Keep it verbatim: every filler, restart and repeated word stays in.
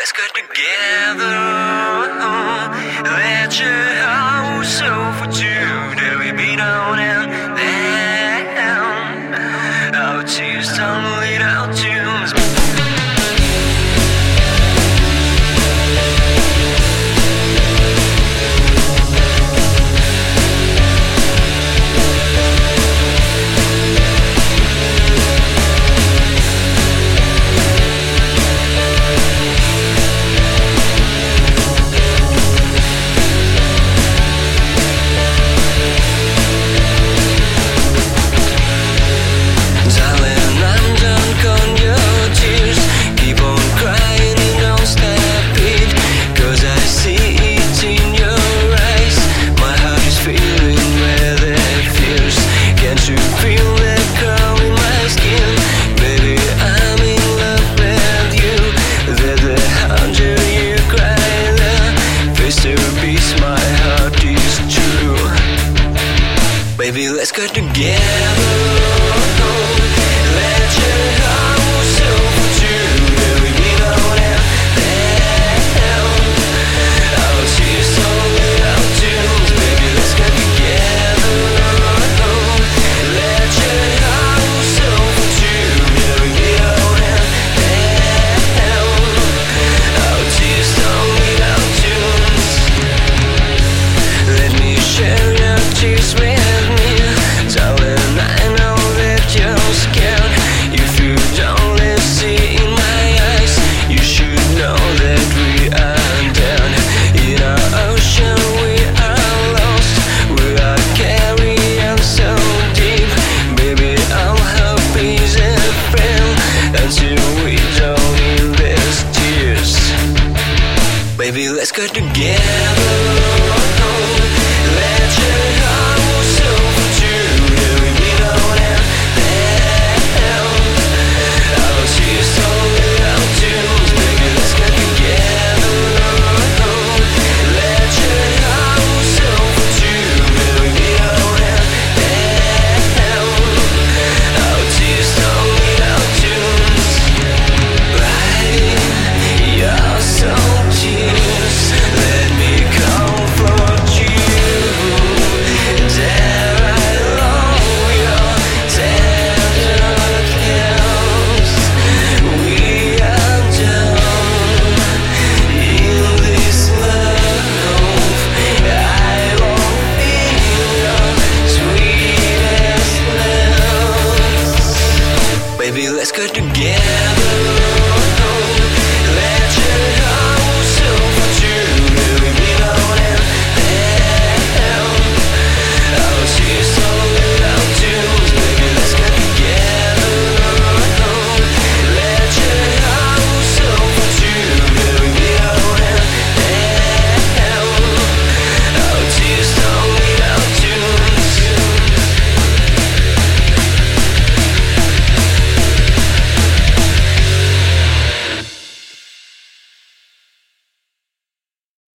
let's get together. Let your heart so for two that we be down and down. Our tears don't lead out tunes. Baby, let's get together. Let your heart so for two that we be down and down. Our tears don't lead out tunes. Baby, let's get together. Let your heart so for two that we be down and down. Our tears don't lead out tunes. Let me share your tears with Baby, let's get together.